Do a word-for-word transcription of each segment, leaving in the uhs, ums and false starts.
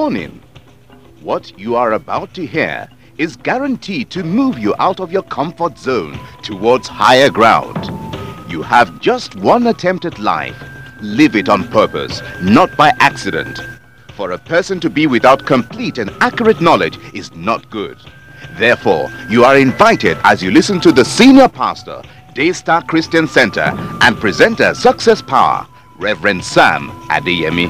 Warning! What you are about to hear is guaranteed to move you out of your comfort zone towards higher ground. You have just one attempt at life. Live it on purpose, not by accident. For a person to be without complete and accurate knowledge is not good. Therefore, you are invited as you listen to the senior pastor, Daystar Christian Center, and presenter Success Power, Reverend Sam Adeyemi.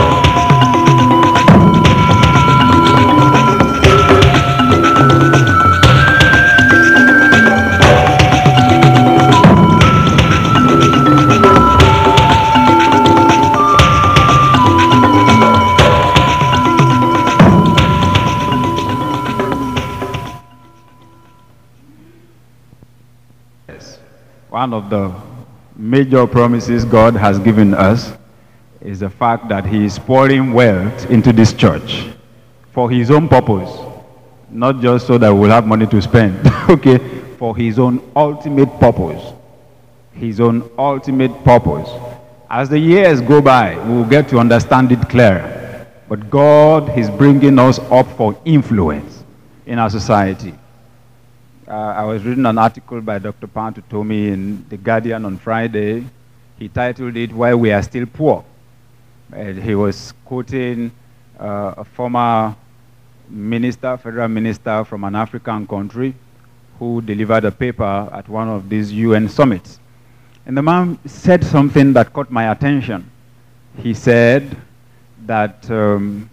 One of the major promises God has given us is the fact that He is pouring wealth into this church for His own purpose, not just so that we'll have money to spend, okay, for His own ultimate purpose, His own ultimate purpose. As the years go by, we'll get to understand it clearer, but God is bringing us up for influence in our society. Uh, I was reading an article by Doctor Pantu Tomi in The Guardian on Friday. He titled it, "Why We Are Still Poor." And he was quoting uh, a former minister, federal minister from an African country who delivered a paper at one of these U N summits. And the man said something that caught my attention. He said that um,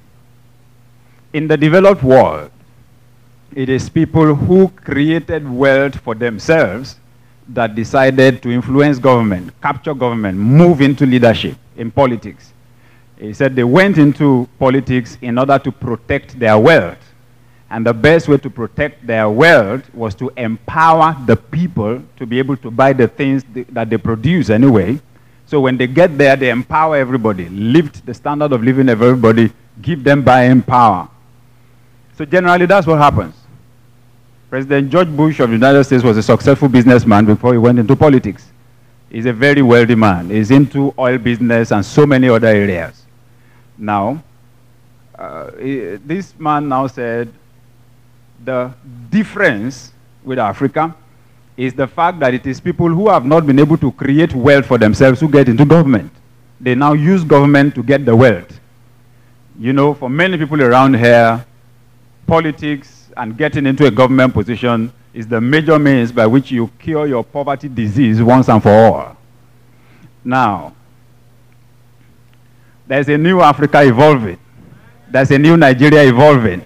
in the developed world, it is people who created wealth for themselves that decided to influence government, capture government, move into leadership in politics. He said they went into politics in order to protect their wealth. And the best way to protect their wealth was to empower the people to be able to buy the things th that they produce anyway. So when they get there, they empower everybody, lift the standard of living of everybody, give them buying power. So generally, that's what happens. President George Bush of the United States was a successful businessman before he went into politics. He's a very wealthy man. He's into oil business and so many other areas. Now, uh, he, this man now said the difference with Africa is the fact that it is people who have not been able to create wealth for themselves who get into government. They now use government to get the wealth. You know, for many people around here, politics and getting into a government position is the major means by which you cure your poverty disease once and for all. Now, there's a new Africa evolving. There's a new Nigeria evolving,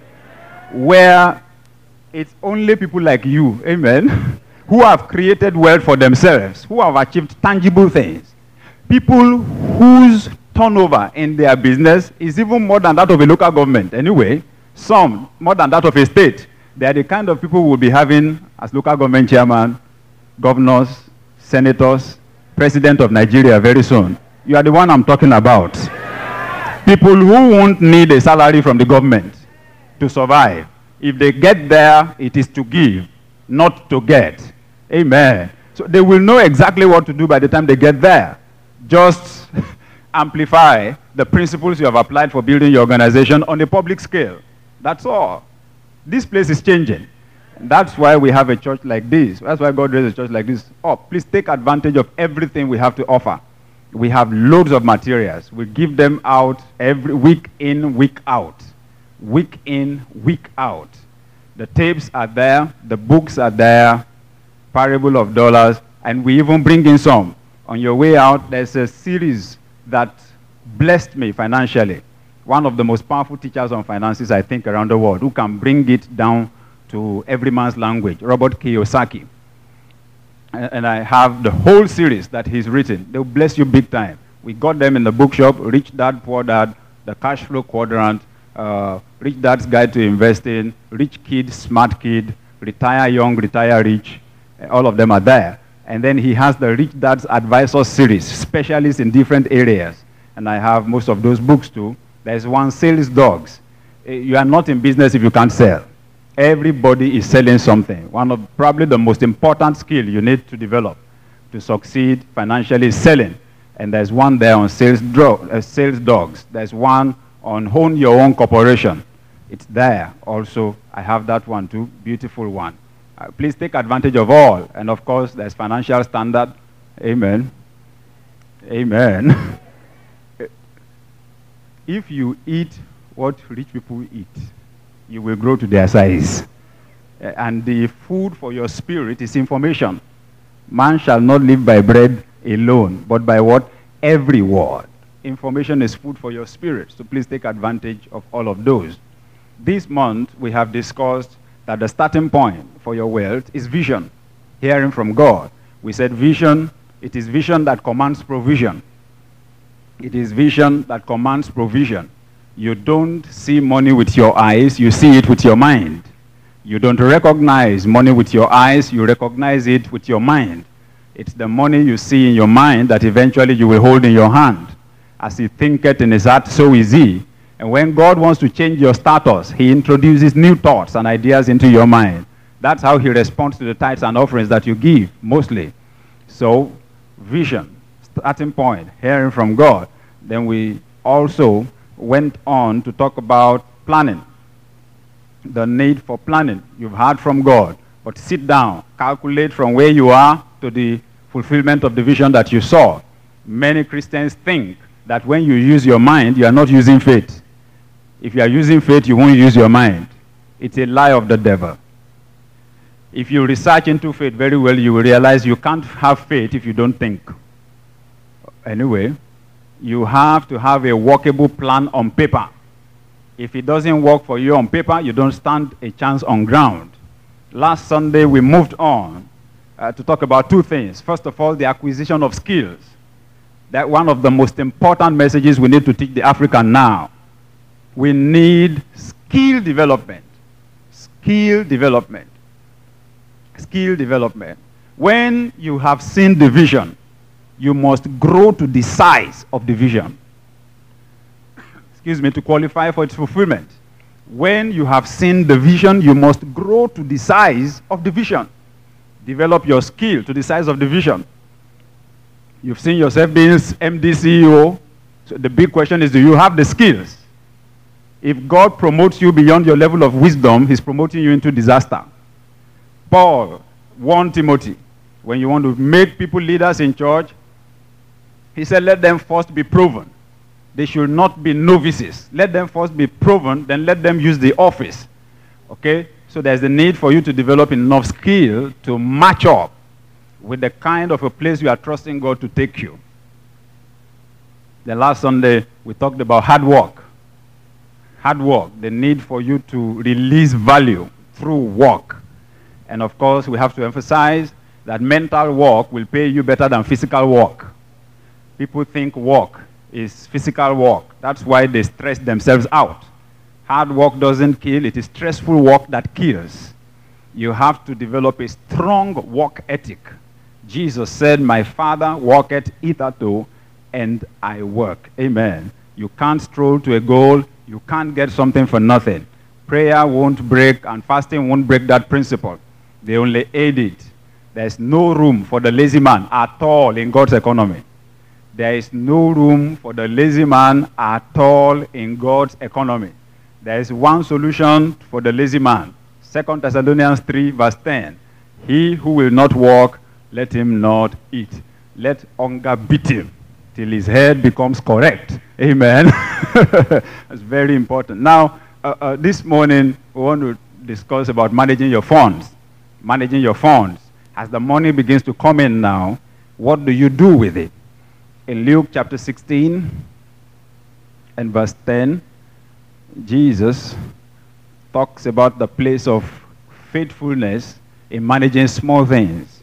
where it's only people like you, amen, who have created wealth for themselves, who have achieved tangible things. People whose turnover in their business is even more than that of a local government anyway. Some more than that of a state. They are the kind of people who will be having as local government chairman, governors, senators, president of Nigeria very soon. You are the one I'm talking about. People who won't need a salary from the government to survive. If they get there, it is to give, not to get. Amen. So they will know exactly what to do by the time they get there. Just amplify the principles you have applied for building your organization on a public scale. That's all. This place is changing. And that's why we have a church like this. That's why God raised a church like this. Oh, please take advantage of everything we have to offer. We have loads of materials. We give them out every week in, week out. Week in, week out. The tapes are there. The books are there. Parable of Dollars. And we even bring in some. On your way out, there's a series that blessed me financially. One of the most powerful teachers on finances, I think, around the world, who can bring it down to every man's language, Robert Kiyosaki. And, and I have the whole series that he's written. They'll bless you big time. We got them in the bookshop, Rich Dad, Poor Dad, The Cash Flow Quadrant, uh, Rich Dad's Guide to Investing, Rich Kid, Smart Kid, Retire Young, Retire Rich. All of them are there. And then he has the Rich Dad's Advisor series, specialists in different areas. And I have most of those books too. There's one, Sales Dogs. You are not in business if you can't sell. Everybody is selling something. One of probably the most important skill you need to develop to succeed financially is selling. And there's one there on sales, uh, sales dogs. There's one on Own Your Own Corporation. It's there also. I have that one too, beautiful one. Uh, please take advantage of all. And of course, there's Financial Standard. Amen. Amen. If you eat what rich people eat, you will grow to their size. Uh, and the food for your spirit is information. Man shall not live by bread alone, but by what? Every word. Information is food for your spirit. So please take advantage of all of those. This month, we have discussed that the starting point for your wealth is vision, hearing from God. We said vision, it is vision that commands provision. It is vision that commands provision. You don't see money with your eyes, you see it with your mind. You don't recognize money with your eyes, you recognize it with your mind. It's the money you see in your mind that eventually you will hold in your hand. As he thinketh in his heart, so is he. And when God wants to change your status, he introduces new thoughts and ideas into your mind. That's how he responds to the tithes and offerings that you give, mostly. So, vision, starting point, hearing from God. Then we also went on to talk about planning. The need for planning. You've heard from God. But sit down, calculate from where you are to the fulfillment of the vision that you saw. Many Christians think that when you use your mind, you are not using faith. If you are using faith, you won't use your mind. It's a lie of the devil. If you research into faith very well, you will realize you can't have faith if you don't think. Anyway, you have to have a workable plan on paper. If it doesn't work for you on paper, you don't stand a chance on ground. Last Sunday, we moved on uh, to talk about two things. First of all, the acquisition of skills. That's one of the most important messages we need to teach the African now. We need skill development. Skill development. Skill development. When you have seen the vision, you must grow to the size of the vision. Excuse me, to qualify for its fulfillment. When you have seen the vision, you must grow to the size of the vision. Develop your skill to the size of the vision. You've seen yourself being M D C E O. So the big question is, do you have the skills? If God promotes you beyond your level of wisdom, he's promoting you into disaster. Paul warned Timothy, when you want to make people leaders in church, he said, let them first be proven. They should not be novices. Let them first be proven, then let them use the office. Okay? So there's a need for you to develop enough skill to match up with the kind of a place you are trusting God to take you. The last Sunday, we talked about hard work. Hard work, the need for you to release value through work. And of course, we have to emphasize that mental work will pay you better than physical work. People think work is physical work. That's why they stress themselves out. Hard work doesn't kill, it is stressful work that kills. You have to develop a strong work ethic. Jesus said, my Father worketh hitherto, and I work. Amen. You can't stroll to a goal. You can't get something for nothing. Prayer won't break, and fasting won't break that principle. They only aid it. There's no room for the lazy man at all in God's economy. There is no room for the lazy man at all in God's economy. There is one solution for the lazy man. Second Thessalonians three, verse ten. He who will not walk, let him not eat. Let hunger beat him till his head becomes correct. Amen. That's very important. Now, uh, uh, this morning, we want to discuss about managing your funds. Managing your funds. As the money begins to come in now, what do you do with it? In Luke chapter sixteen and verse ten, Jesus talks about the place of faithfulness in managing small things.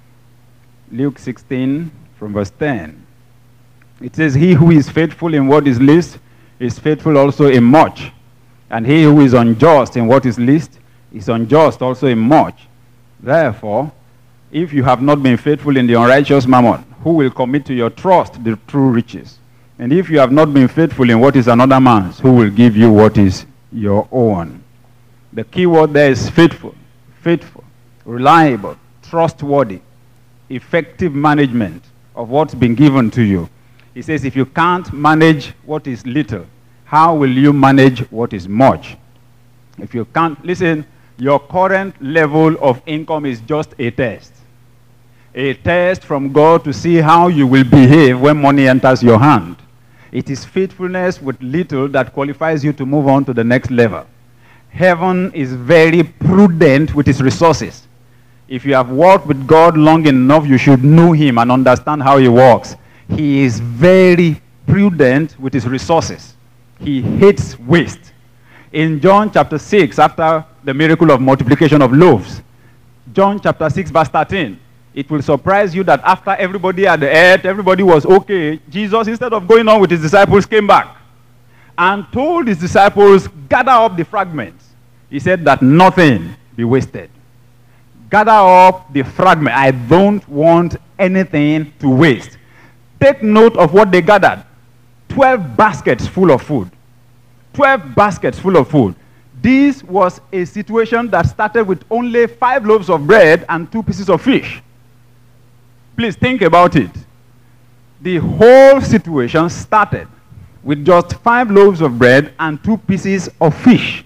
Luke sixteen from verse ten. It says, he who is faithful in what is least is faithful also in much. And he who is unjust in what is least is unjust also in much. Therefore, if you have not been faithful in the unrighteous mammon, who will commit to your trust the true riches? And if you have not been faithful in what is another man's, who will give you what is your own? The key word there is faithful. Faithful, reliable, trustworthy, effective management of what's been given to you. He says if you can't manage what is little, How will you manage what is much? If you can't, listen, your current level of income is just a test. A test from God to see how you will behave when money enters your hand. It is faithfulness with little that qualifies you to move on to the next level. Heaven is very prudent with its resources. If you have walked with God long enough, you should know him and understand how he works. He is very prudent with his resources. He hates waste. In John chapter six, after the miracle of multiplication of loaves, John chapter six, verse thirteen, it will surprise you that after everybody had ate, everybody was okay, Jesus, instead of going on with his disciples, came back and told his disciples, gather up the fragments. He said that nothing be wasted. Gather up the fragment. I don't want anything to waste. Take note of what they gathered. Twelve baskets full of food. Twelve baskets full of food. This was a situation that started with only five loaves of bread and two pieces of fish. Please think about it. The whole situation started with just five loaves of bread and two pieces of fish.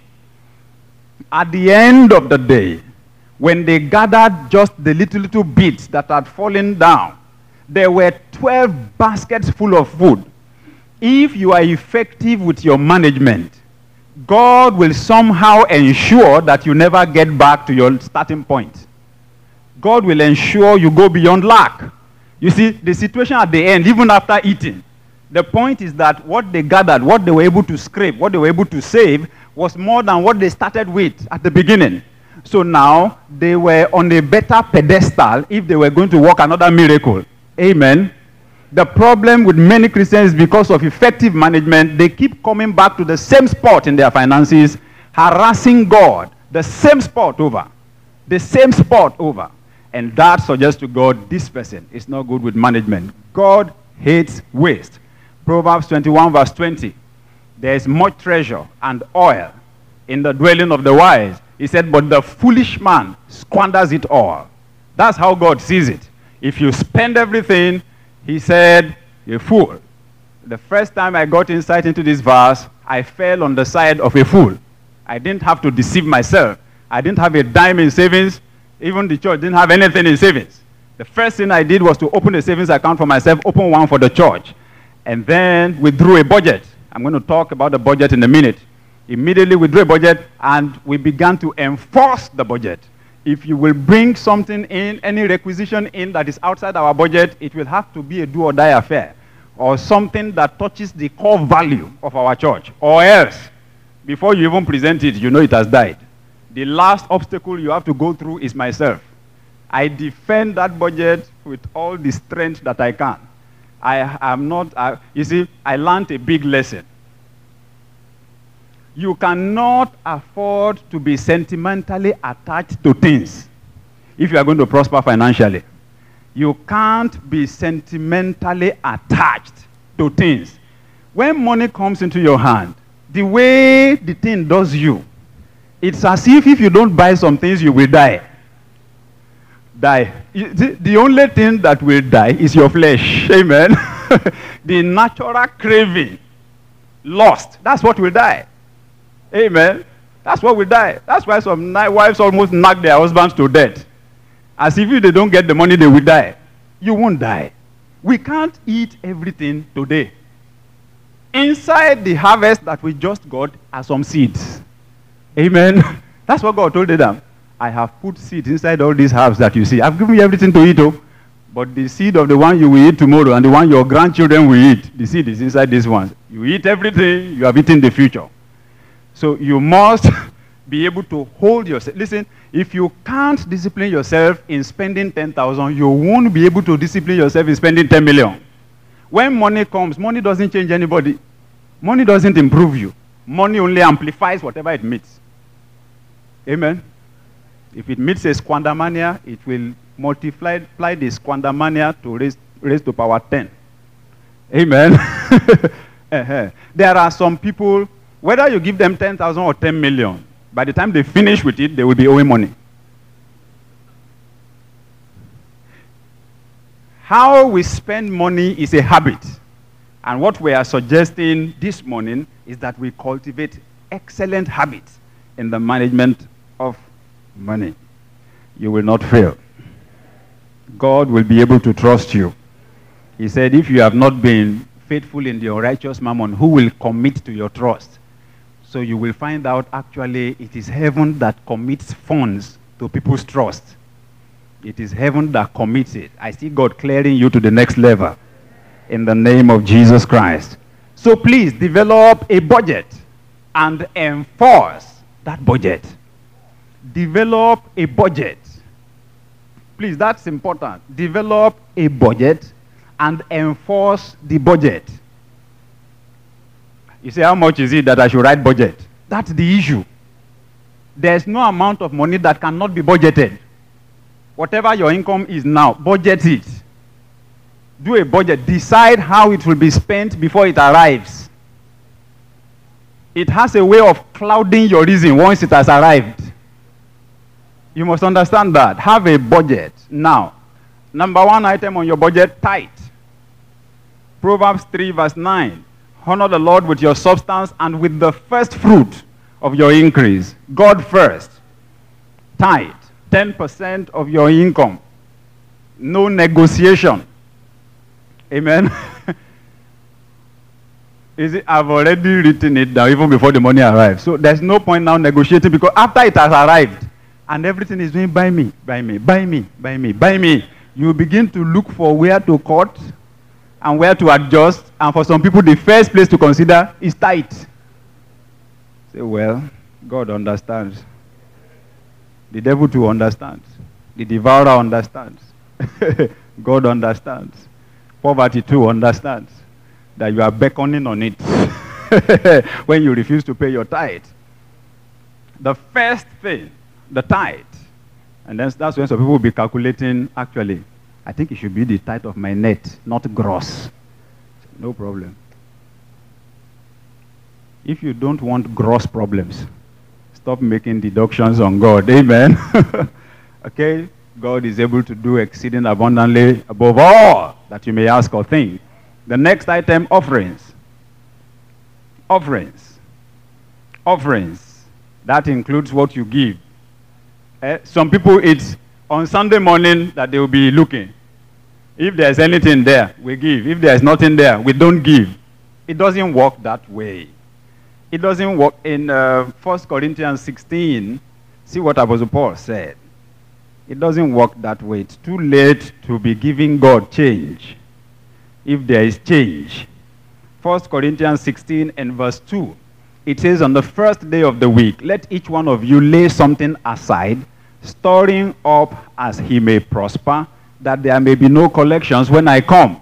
At the end of the day, when they gathered just the little, little bits that had fallen down, there were twelve baskets full of food. If you are effective with your management, God will somehow ensure that you never get back to your starting point. God will ensure you go beyond lack. You see, the situation at the end, even after eating, the point is that what they gathered, what they were able to scrape, what they were able to save, was more than what they started with at the beginning. So now, they were on a better pedestal if they were going to work another miracle. Amen. The problem with many Christians is because of effective management, they keep coming back to the same spot in their finances, harassing God, the same spot over, the same spot over. And that suggests to God, this person is not good with management. God hates waste. Proverbs twenty-one verse twenty, there is much treasure and oil in the dwelling of the wise. He said, but the foolish man squanders it all. That's how God sees it. If you spend everything, he said, you're a fool. The first time I got insight into this verse, I fell on the side of a fool. I didn't have to deceive myself. I didn't have a dime in savings. Even the church didn't have anything in savings. The first thing I did was to open a savings account for myself, open one for the church, and then withdrew a budget. I'm going to talk about the budget in a minute. Immediately withdrew a budget, and we began to enforce the budget. If you will bring something in, any requisition in that is outside our budget, it will have to be a do-or-die affair, or something that touches the core value of our church, or else, before you even present it, you know it has died. The last obstacle you have to go through is myself. I defend that budget with all the strength that I can. I am not, I, you see, I learned a big lesson. You cannot afford to be sentimentally attached to things if you are going to prosper financially. You can't be sentimentally attached to things. When money comes into your hand, the way the thing does you, it's as if if you don't buy some things, you will die. Die. The only thing that will die is your flesh. Amen. The natural craving, lost, that's what will die. Amen. That's what will die. That's why some wives almost knock their husbands to death. As if they don't get the money, they will die. You won't die. We can't eat everything today. Inside the harvest that we just got are some seeds. Amen. That's what God told Adam. I have put seeds inside all these herbs that you see. I've given you everything to eat, oh. But the seed of the one you will eat tomorrow and the one your grandchildren will eat, the seed is inside these ones. You eat everything, you have eaten the future. So you must be able to hold yourself. Listen, if you can't discipline yourself in spending ten thousand, you won't be able to discipline yourself in spending ten million. When money comes, money doesn't change anybody. Money doesn't improve you. Money only amplifies whatever it meets. Amen. If it meets a squandermania, it will multiply apply the squandermania to raise, raise to power ten. Amen. There are some people, whether you give them ten thousand or ten million, by the time they finish with it, they will be owing money. How we spend money is a habit. And what we are suggesting this morning is that we cultivate excellent habits in the management of money. You will not fail. God will be able to trust you. He said, if you have not been faithful in the unrighteous mammon, who will commit to your trust? So you will find out actually it is heaven that commits funds to people's trust. It is heaven that commits it. I see God clearing you to the next level in the name of Jesus Christ. So please develop a budget and enforce that budget. Develop a budget. Please, that's important. Develop a budget and enforce the budget. You say, how much is it that I should write budget? That's the issue. There's no amount of money that cannot be budgeted. Whatever your income is now, budget it. Do a budget. Decide how it will be spent before it arrives. It has a way of clouding your reason once it has arrived. You must understand that. Have a budget. Now, number one item on your budget, tithe. Proverbs three verse nine. Honor the Lord with your substance and with the first fruit of your increase. God first. Tithe. ten percent of your income. No negotiation. Amen. Is it? I've already written it down even before the money arrives. So there's no point now negotiating, because after it has arrived and everything is doing buy me, buy me, buy me, buy me, buy me, you begin to look for where to cut and where to adjust. And for some people, the first place to consider is tithe. Say, well, God understands. The devil too understands. The devourer understands. God understands. Poverty too understands that you are beckoning on it when you refuse to pay your tithe. The first thing, the tithe. And then that's when some people will be calculating, actually, I think it should be the tithe of my net, not gross. No problem. If you don't want gross problems, stop making deductions on God. Amen. Okay? God is able to do exceeding abundantly above all that you may ask or think. The next item, offerings. Offerings. Offerings. That includes what you give. Eh? Some people, it's on Sunday morning that they will be looking. If there's anything there, we give. If there's nothing there, we don't give. It doesn't work that way. It doesn't work. In uh, First Corinthians sixteen, see what Apostle Paul said. It doesn't work that way. It's too late to be giving God change if there is change. First Corinthians sixteen and verse two. It says, on the first day of the week, let each one of you lay something aside, storing up as he may prosper, that there may be no collections when I come.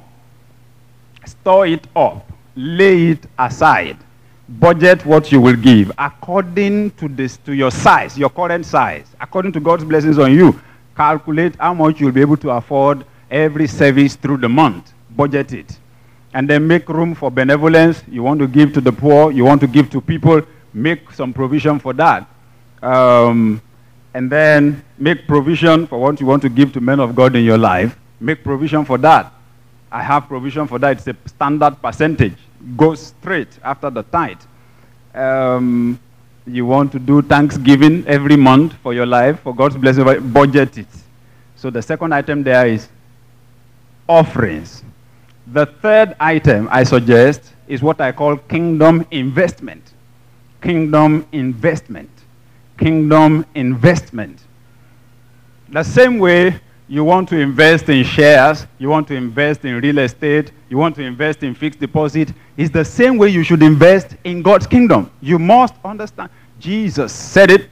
Store it up. Lay it aside. Budget what you will give according to this, to your size, your current size, according to God's blessings on you. Calculate how much you'll be able to afford every service through the month. Budget it. And then make room for benevolence. You want to give to the poor. You want to give to people. Make some provision for that. Um, and then make provision for what you want to give to men of God in your life. Make provision for that. I have provision for that. It's a standard percentage. Go straight after the tithe. Um, you want to do Thanksgiving every month for your life, for God's blessing, budget it. So the second item there is offerings. The third item I suggest is what I call kingdom investment. Kingdom investment. Kingdom investment. The same way you want to invest in shares, you want to invest in real estate, you want to invest in fixed deposit, is the same way you should invest in God's kingdom. You must understand. Jesus said it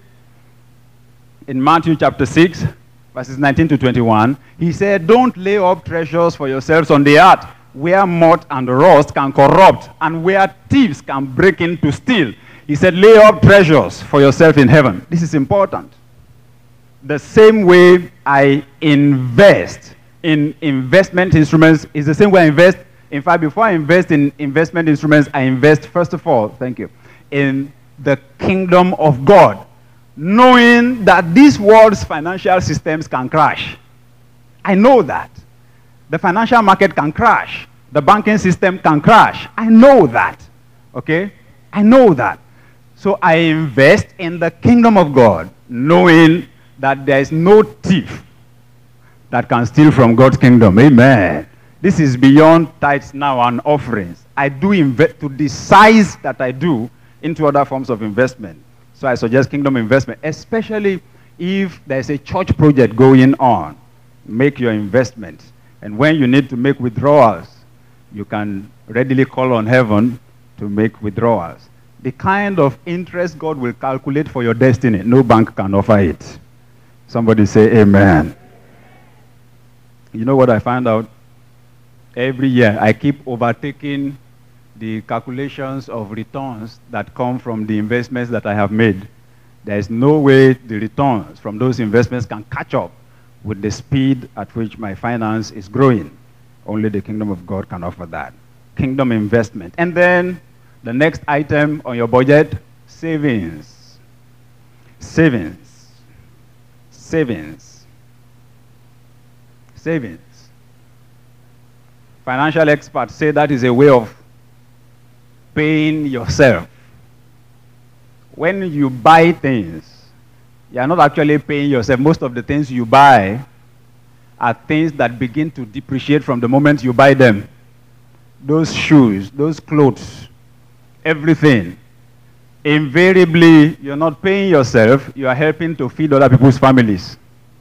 in Matthew chapter six, verses nineteen to twenty-one. He said, don't lay up treasures for yourselves on the earth, where moth and rust can corrupt, and where thieves can break in to steal. He said, lay up treasures for yourself in heaven. This is important. The same way I invest in investment instruments is the same way I invest. In fact, before I invest in investment instruments, I invest, first of all, thank you, in the kingdom of God, knowing that this world's financial systems can crash. I know that. The financial market can crash. The banking system can crash. I know that. Okay? I know that. So I invest in the kingdom of God, knowing that there is no thief that can steal from God's kingdom. Amen. This is beyond tithes now and offerings. I do invest to the size that I do into other forms of investment. So I suggest kingdom investment, especially if there's a church project going on. Make your investment. And when you need to make withdrawals, you can readily call on heaven to make withdrawals. The kind of interest God will calculate for your destiny, no bank can offer it. Somebody say amen. You know what I found out? Every year I keep overtaking the calculations of returns that come from the investments that I have made. There is no way the returns from those investments can catch up with the speed at which my finance is growing. Only the kingdom of God can offer that. Kingdom investment. And then the next item on your budget, savings. Savings. Savings. Savings. Financial experts say that is a way of paying yourself. When you buy things, you are not actually paying yourself. Most of the things you buy are things that begin to depreciate from the moment you buy them. Those shoes, those clothes, everything. Invariably, you're not paying yourself, you are helping to feed other people's families.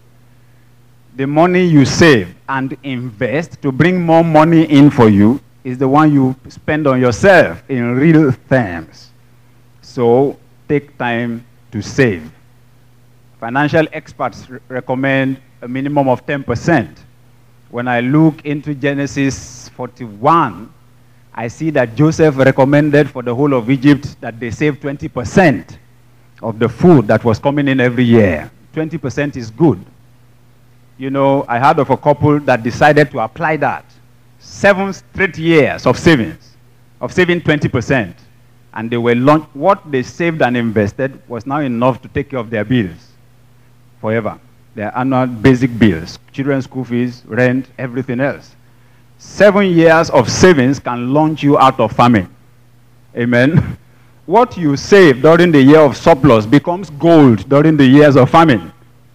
The money you save and invest to bring more money in for you is the one you spend on yourself in real terms. So take time to save. Financial experts recommend a minimum of ten percent. When I look into Genesis forty-one, I see that Joseph recommended for the whole of Egypt that they save twenty percent of the food that was coming in every year. twenty percent is good. You know, I heard of a couple that decided to apply that. Seven straight years of savings, of saving twenty percent. And they were launched. What they saved and invested was now enough to take care of their bills forever. Their annual basic bills, children's school fees, rent, everything else. Seven years of savings can launch you out of famine. Amen. What you save during the year of surplus becomes gold during the years of famine.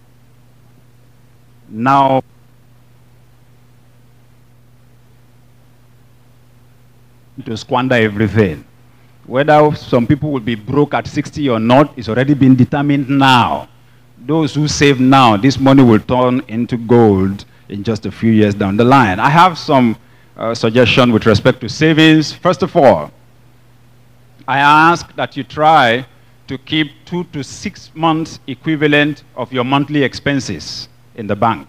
Now, to squander everything. Whether some people will be broke at sixty or not is already been determined now. Those who save now, this money will turn into gold in just a few years down the line. I have some uh, suggestion with respect to savings. First of all, I ask that you try to keep two to six months equivalent of your monthly expenses in the bank,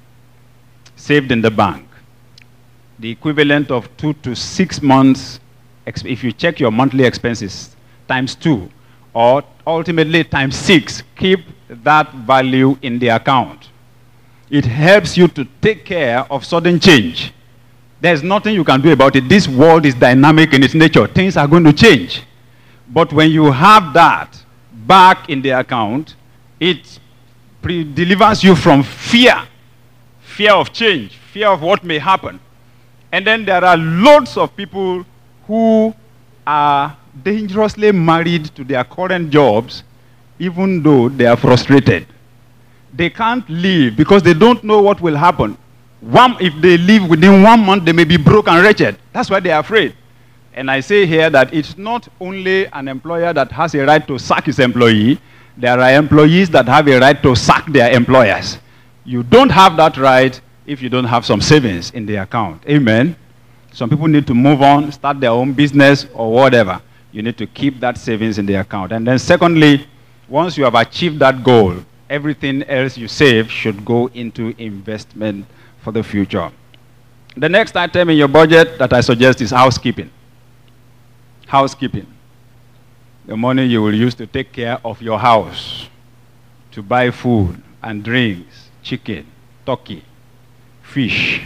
saved in the bank. The equivalent of two to six months, if you check your monthly expenses, times two, or ultimately times six, keep that value in the account. It helps you to take care of sudden change. There's nothing you can do about it. This world is dynamic in its nature. Things are going to change. But when you have that back in the account, it delivers you from fear. Fear of change. Fear of what may happen. And then there are loads of people who are dangerously married to their current jobs, even though they are frustrated. They can't leave because they don't know what will happen. One, if they leave within one month, they may be broke and wretched. That's why they are afraid. And I say here that it's not only an employer that has a right to sack his employee. There are employees that have a right to sack their employers. You don't have that right if you don't have some savings in the account. Amen. Some people need to move on, start their own business or whatever. You need to keep that savings in the account. And then secondly, once you have achieved that goal, everything else you save should go into investment for the future. The next item in your budget that I suggest is housekeeping. Housekeeping. The money you will use to take care of your house, to buy food and drinks, chicken, turkey, fish.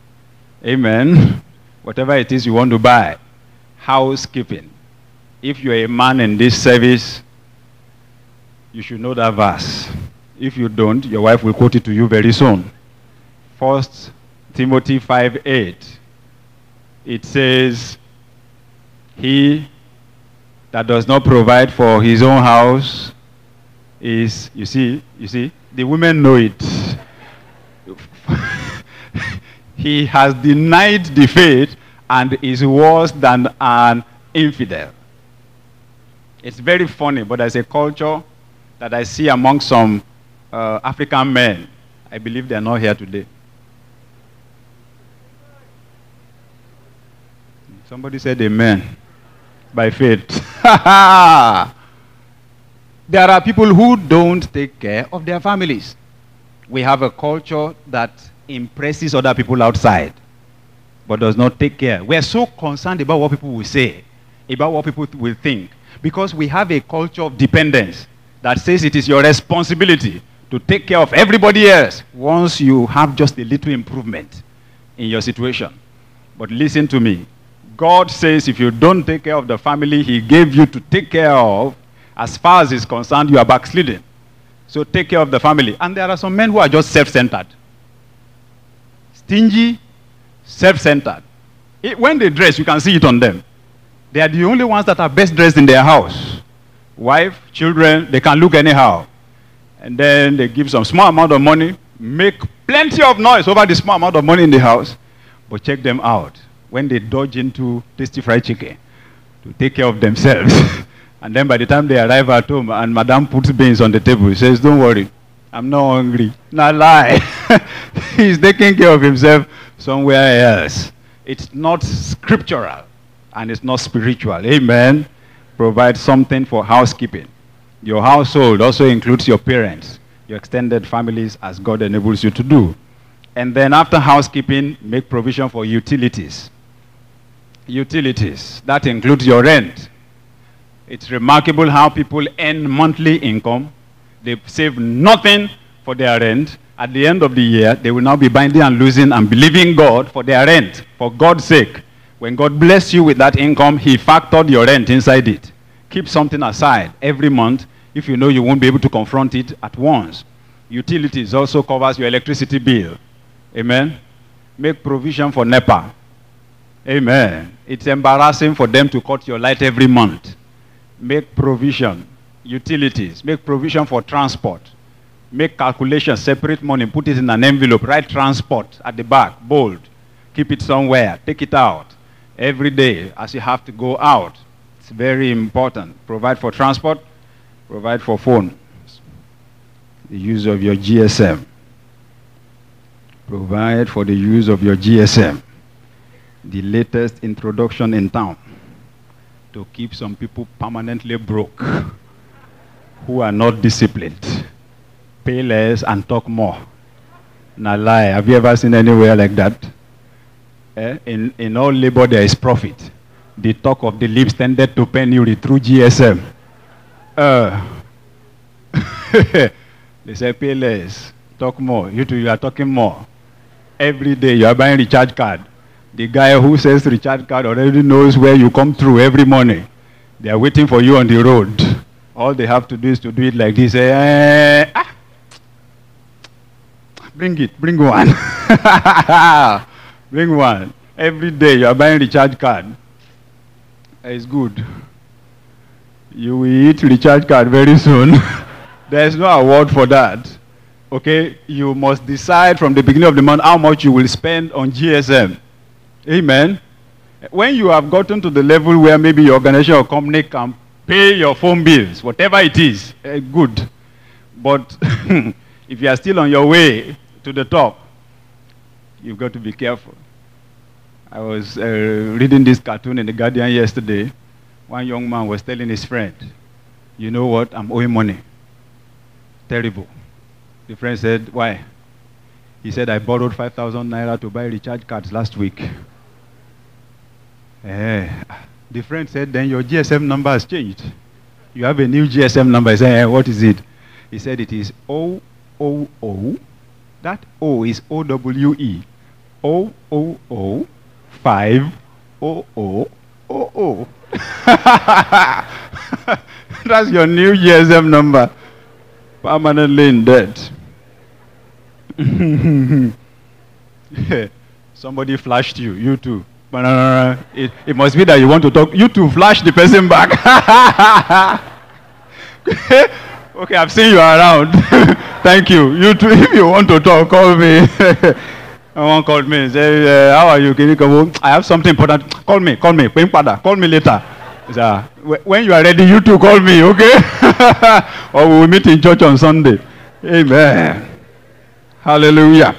Amen. Whatever it is you want to buy. Housekeeping. If you're a man in this service, you should know that verse. If you don't, your wife will quote it to you very soon. First Timothy five eight. it says, he that does not provide for his own house is, you see, you see, the women know it. He has denied the faith and is worse than an infidel. It's very funny, but there's a culture that I see among some uh, African men. I believe they're not here today. Somebody said amen. By faith. There are people who don't take care of their families. We have a culture that impresses other people outside, but does not take care. We are so concerned about what people will say, about what people will think, because we have a culture of dependence that says it is your responsibility to take care of everybody else once you have just a little improvement in your situation. But listen to me. God says if you don't take care of the family he gave you to take care of, as far as is concerned, you are backsliding. So take care of the family. And there are some men who are just self-centered. Stingy, self-centered. When they dress, you can see it on them. They are the only ones that are best dressed in their house. Wife, children, they can look anyhow. And then they give some small amount of money, make plenty of noise over the small amount of money in the house, but check them out when they dodge into tasty fried chicken to take care of themselves. And then by the time they arrive at home and madam puts beans on the table, he says, don't worry, I'm not hungry. Not lie. He's taking care of himself somewhere else. It's not scriptural and it's not spiritual. Amen. Provide something for housekeeping. Your household also includes your parents, your extended families, as God enables you to do. And then after housekeeping, make provision for utilities. Utilities. That includes your rent. It's remarkable how people earn monthly income. They save nothing for their rent. At the end of the year, they will now be binding and losing and believing God for their rent, for God's sake. When God bless you with that income, he factored your rent inside it. Keep something aside every month if you know you won't be able to confront it at once. Utilities also covers your electricity bill. Amen. Make provision for NEPA. Amen. It's embarrassing for them to cut your light every month. Make provision. Utilities. Make provision for transport. Make calculations, separate money, put it in an envelope, write transport at the back, bold. Keep it somewhere, take it out every day as you have to go out. It's very important. Provide for transport, provide for phone. The use of your G S M. Provide for the use of your G S M. The latest introduction in town to keep some people permanently broke who are not disciplined. Pay less and talk more. Now lie. Have you ever seen anywhere like that? Eh? In, in all labor there is profit. The talk of the lips tended to penury through G S M. Uh, they say pay less, talk more. You two, you are talking more. Every day you are buying recharge card. The guy who sells recharge card already knows where you come through every morning. They are waiting for you on the road. All they have to do is to do it like this. Eh, ah. Bring it, bring one. Bring one. Every day you are buying recharge card. It's good. You will eat recharge card very soon. There is no award for that. Okay? You must decide from the beginning of the month how much you will spend on G S M. Amen. When you have gotten to the level where maybe your organization or company can pay your phone bills, whatever it is, uh, good. But if you are still on your way to the top, you've got to be careful. I was uh, reading this cartoon in The Guardian yesterday. One young man was telling his friend, you know what, I'm owing money. Terrible. The friend said, why? He said, I borrowed five thousand naira to buy recharge cards last week. Eh. The friend said, then your G S M number has changed. You have a new G S M number. He said, eh, what is it? He said, it is O O O. That O is O W E. O O O five O O O O. That's your new G S M number. Permanently in debt. Somebody flashed you, you too. It, it must be that you want to talk. You to flash the person back. Okay, I've seen you around. Thank you. You too, if you want to talk, call me. Someone called me and said, uh, how are you? Can you come home? I have something important. Call me, call me. Call me later. So, when you are ready, you too call me, okay? Or we will meet in church on Sunday. Amen. Hallelujah.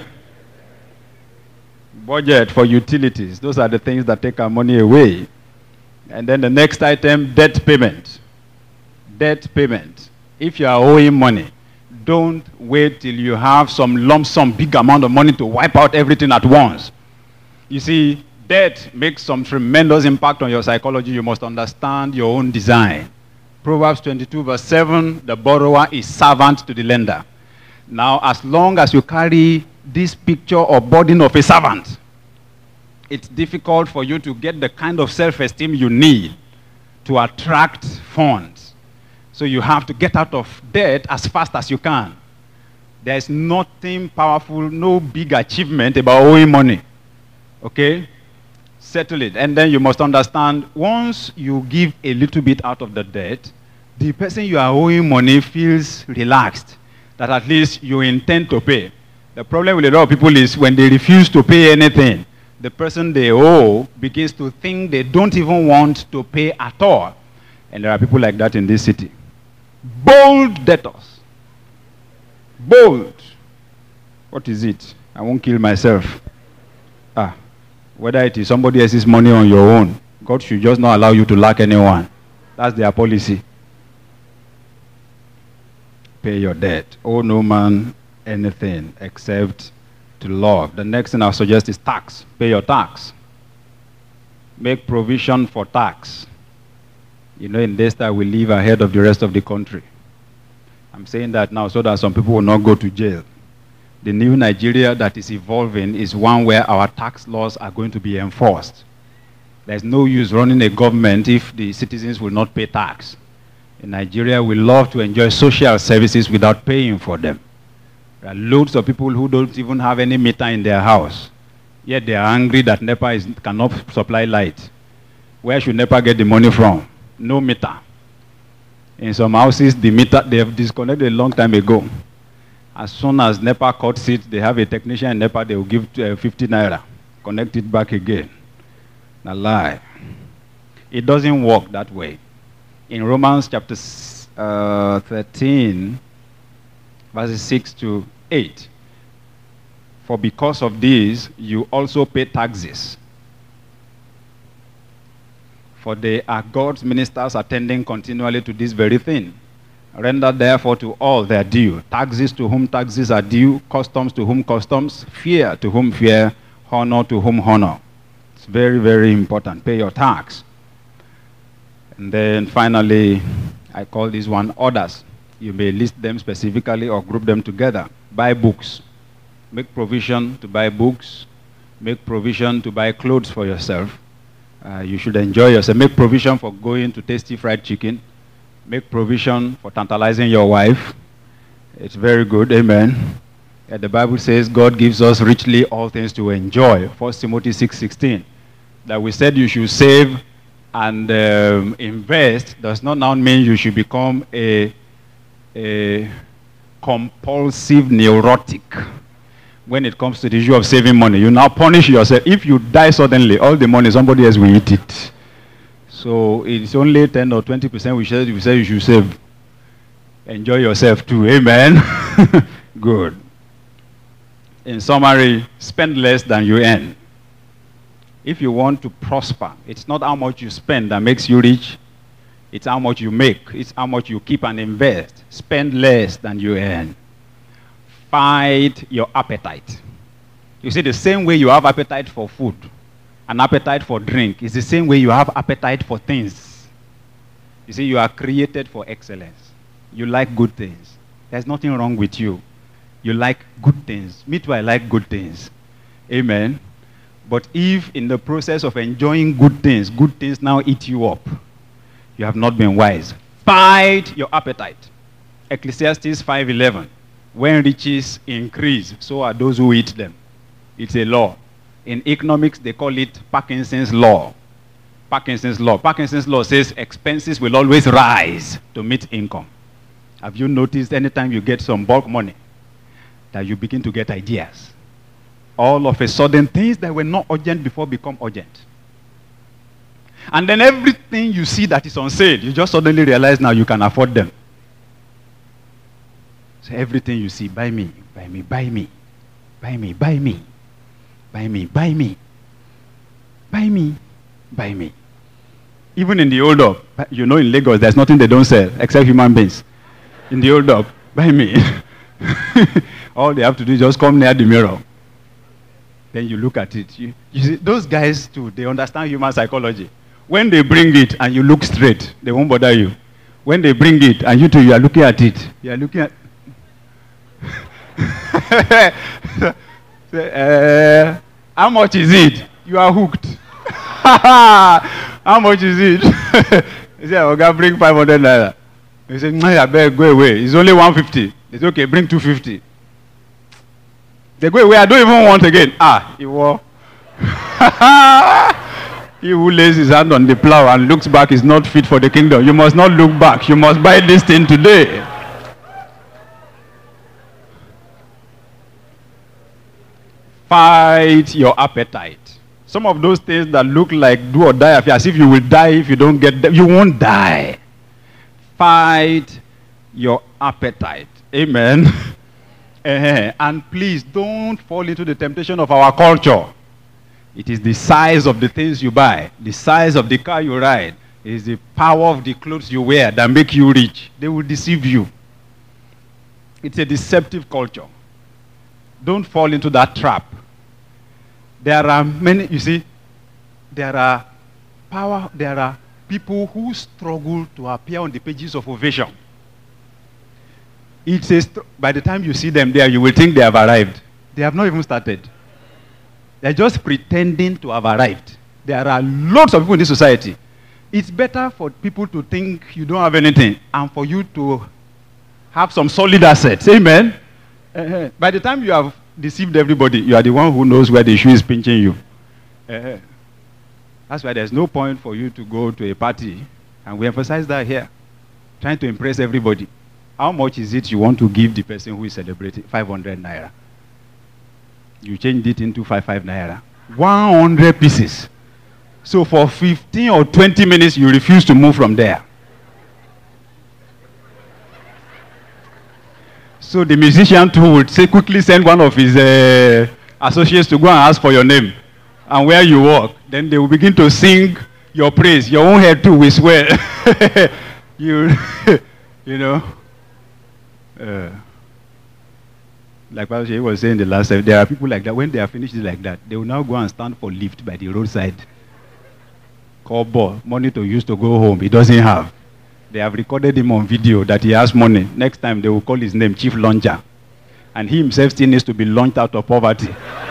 Budget for utilities. Those are the things that take our money away. And then the next item, debt payment. Debt payment. If you are owing money, don't wait till you have some lump sum, big amount of money to wipe out everything at once. You see, debt makes some tremendous impact on your psychology. You must understand your own design. Proverbs twenty-two verse seven, the borrower is servant to the lender. Now, as long as you carry this picture or burden of a servant, it's difficult for you to get the kind of self-esteem you need to attract funds. So you have to get out of debt as fast as you can. There is nothing powerful, no big achievement about owing money. Okay? Settle it. And then you must understand, once you give a little bit out of the debt, the person you are owing money feels relaxed, that at least you intend to pay. The problem with a lot of people is when they refuse to pay anything, the person they owe begins to think they don't even want to pay at all. And there are people like that in this city. Bold debtors. Bold. What is it? I won't kill myself. Ah, whether it is somebody else's money on your own, God should just not allow you to lack anyone. That's their policy. Pay your debt. Owe no man anything except to love. The next thing I'll suggest is tax. Pay your tax. Make provision for tax. You know, in this time we live ahead of the rest of the country. I'm saying that now so that some people will not go to jail. The new Nigeria that is evolving is one where our tax laws are going to be enforced. There's no use running a government if the citizens will not pay tax. In Nigeria, we love to enjoy social services without paying for them. There are loads of people who don't even have any meter in their house. Yet they are angry that NEPA is, cannot supply light. Where should NEPA get the money from? No meter. In some houses, the meter, they have disconnected a long time ago. As soon as NEPA cuts it, they have a technician in NEPA, they will give uh, fifty naira. Connect it back again. A lie. It doesn't work that way. In Romans chapter uh, thirteen, verses six to eight, for because of this, you also pay taxes. For they are God's ministers attending continually to this very thing. Render therefore to all their due. Taxes to whom taxes are due, customs to whom customs, fear to whom fear, honor to whom honor. It's very, very important. Pay your tax. And then finally, I call this one orders. You may list them specifically or group them together. Buy books. Make provision to buy books. Make provision to buy clothes for yourself. Uh, you should enjoy yourself. Make provision for going to Tasty Fried Chicken. Make provision for tantalizing your wife. It's very good. Amen. Yeah, the Bible says God gives us richly all things to enjoy. First Timothy six sixteen. That we said you should save and um, invest does not now mean you should become a, a compulsive neurotic when it comes to the issue of saving money. You now punish yourself. If you die suddenly, all the money, somebody else will eat it. So it's only ten or twenty percent we said we say you should save. Enjoy yourself too. Amen. Good. In summary, spend less than you earn. If you want to prosper, it's not how much you spend that makes you rich. It's how much you make. It's how much you keep and invest. Spend less than you earn. Fight your appetite. You see, the same way you have appetite for food, an appetite for drink, is the same way you have appetite for things. You see, you are created for excellence. You like good things. There's nothing wrong with you. You like good things. Me too, I like good things. Amen. But if in the process of enjoying good things, good things now eat you up, you have not been wise. Fight your appetite. Ecclesiastes five eleven. When riches increase, so are those who eat them. It's a law. In economics, they call it Parkinson's law. Parkinson's law. Parkinson's law says expenses will always rise to meet income. Have you noticed anytime you get some bulk money that you begin to get ideas? All of a sudden, things that were not urgent before become urgent. And then everything you see that is on sale, you just suddenly realize now you can afford them. So everything you see, buy me, buy me, buy me, buy me, buy me, buy me, buy me, buy me, buy me. Even in the old up, you know, in Lagos, there's nothing they don't sell except human beings. In the old up, buy me. All they have to do is just come near the mirror. Then you look at it. You, you see, those guys too, they understand human psychology. When they bring it and you look straight, they won't bother you. When they bring it and you too, you are looking at it. You are looking at... uh, how much is it? You are hooked. How much is it? He said, okay, bring five hundred naira. He said, I beg, go away. It's only one fifty. He said, okay, bring two fifty. They go away, I don't even want again. Ah, he war. He who lays his hand on the plow and looks back is not fit for the kingdom. You must not look back. You must buy this thing today. Fight your appetite. Some of those things that look like do or die, as if you will die if you don't get them, you won't die. Fight your appetite. Amen. Uh, and please don't fall into the temptation of our culture. It is the size of the things you buy, the size of the car you ride, it is the power of the clothes you wear that make you rich. They will deceive you. It's a deceptive culture. Don't fall into that trap. There are many, you see, there are power, there are people who struggle to appear on the pages of Ovation. It's a by the time you see them there, you will think they have arrived. They have not even started. They're just pretending to have arrived. There are lots of people in this society. It's better for people to think you don't have anything and for you to have some solid assets. Amen? Uh-huh. By the time you have deceived everybody, you are the one who knows where the shoe is pinching you. Uh-huh. That's why there's no point for you to go to a party, and we emphasize that here, trying to impress everybody. How much is it you want to give the person who is celebrating? five hundred naira. You change it into five five naira. one hundred pieces. So for fifteen or twenty minutes, you refuse to move from there. So the musician too would say, quickly send one of his uh, associates to go and ask for your name and where you work. Then they will begin to sing your praise. Your own head too will swell. you, you know. Uh, like Pastor was saying the last time, there are people like that. When they are finished like that, they will now go and stand for lift by the roadside. Call ball, money to use to go home. He doesn't have. They have recorded him on video that he has money. Next time they will call his name Chief Launcher. And he himself still needs to be launched out of poverty.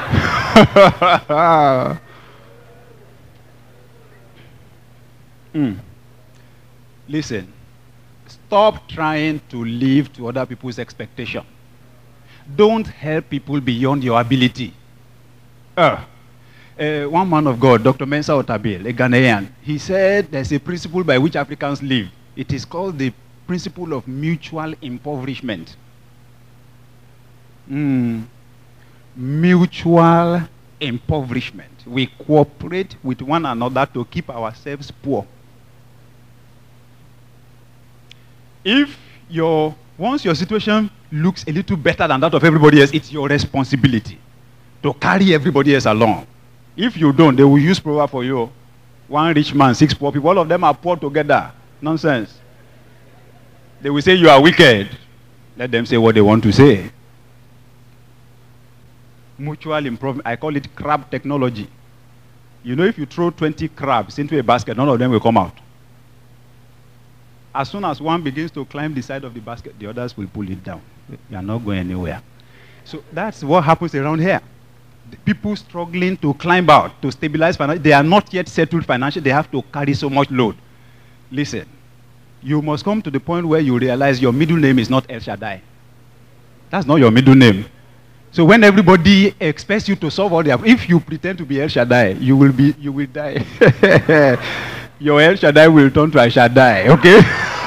mm. Listen. Stop trying to live to other people's expectation. Don't help people beyond your ability. Uh, uh, one man of God, Doctor Mensa Otabil, a Ghanaian, he said there's a principle by which Africans live. It is called the principle of mutual impoverishment. Mm. Mutual impoverishment. We cooperate with one another to keep ourselves poor. If your, once your situation looks a little better than that of everybody else, it's your responsibility to carry everybody else along. If you don't, they will use proverb for you. One rich man, six poor people, all of them are poor together. Nonsense. They will say you are wicked. Let them say what they want to say. Mutual improvement, I call it crab technology. You know, if you throw twenty crabs into a basket, none of them will come out. As soon as one begins to climb the side of the basket, the others will pull it down. You are not going anywhere. So that's what happens around here. The people struggling to climb out, to stabilize financially, they are not yet settled financially. They have to carry so much load. Listen, you must come to the point where you realize your middle name is not El Shaddai. That's not your middle name. So So when everybody expects you to solve all their, if you pretend to be El Shaddai, you will be, you will die. Your El Shaddai will turn to El Shaddai, okay?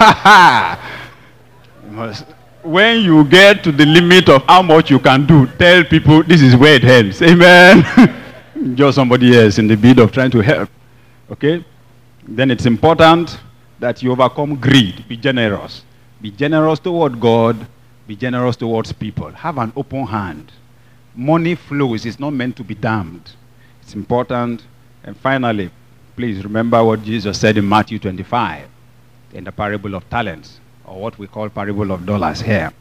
When you get to the limit of how much you can do, tell people this is where it ends. Amen. Just somebody else in the bid of trying to help. Okay? Then it's important that you overcome greed. Be generous. Be generous toward God. Be generous towards people. Have an open hand. Money flows. It's not meant to be damned. It's important. And finally, please remember what Jesus said in Matthew twenty-five in the parable of talents, or what we call parable of dollars here.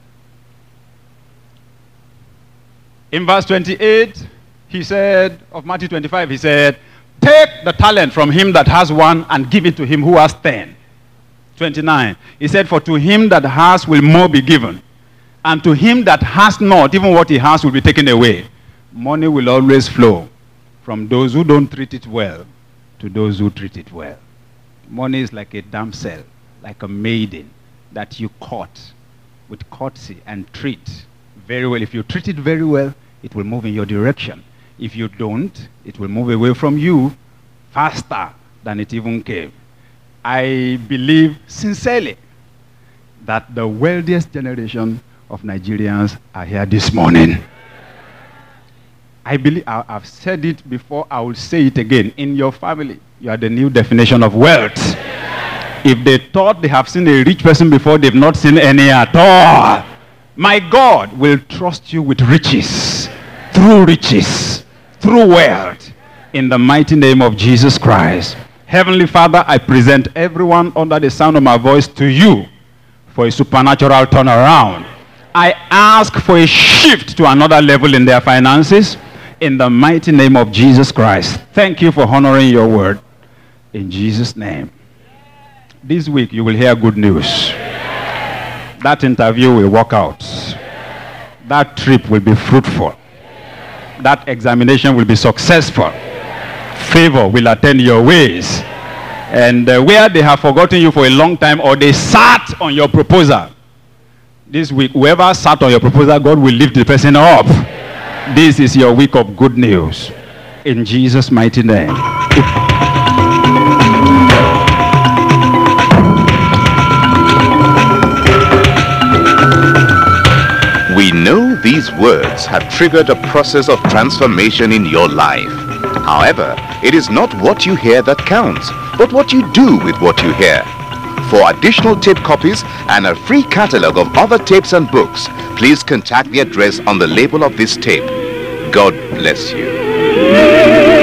In verse twenty-eight, he said, of Matthew twenty-five, he said, take the talent from him that has one and give it to him who has ten. twenty-nine, he said, for to him that has will more be given, and to him that has not, even what he has will be taken away. Money will always flow from those who don't treat it well to those who treat it well. Money is like a damsel, like a maiden that you court with courtesy and treat very well. If you treat it very well, it will move in your direction. If you don't, it will move away from you faster than it even came. I believe sincerely that the wealthiest generation of Nigerians are here this morning. I believe, I, I've said it before, I will say it again. In your family, you are the new definition of wealth. If they thought they have seen a rich person before, they've not seen any at all. My God will trust you with riches, through riches, through wealth, in the mighty name of Jesus Christ. Heavenly Father, I present everyone under the sound of my voice to you for a supernatural turnaround. I ask for a shift to another level in their finances, in the mighty name of Jesus Christ. Thank you for honoring your word. In Jesus' name. This week you will hear good news. That interview will work out. That trip will be fruitful. That examination will be successful. Favor will attend your ways. And uh, where they have forgotten you for a long time, or they sat on your proposal, this week, whoever sat on your proposal, God will lift the person up. This is your week of good news. In Jesus' mighty name. We know these words have triggered a process of transformation in your life. However, it is not what you hear that counts, but what you do with what you hear. For additional tape copies and a free catalog of other tapes and books, please contact the address on the label of this tape. God bless you.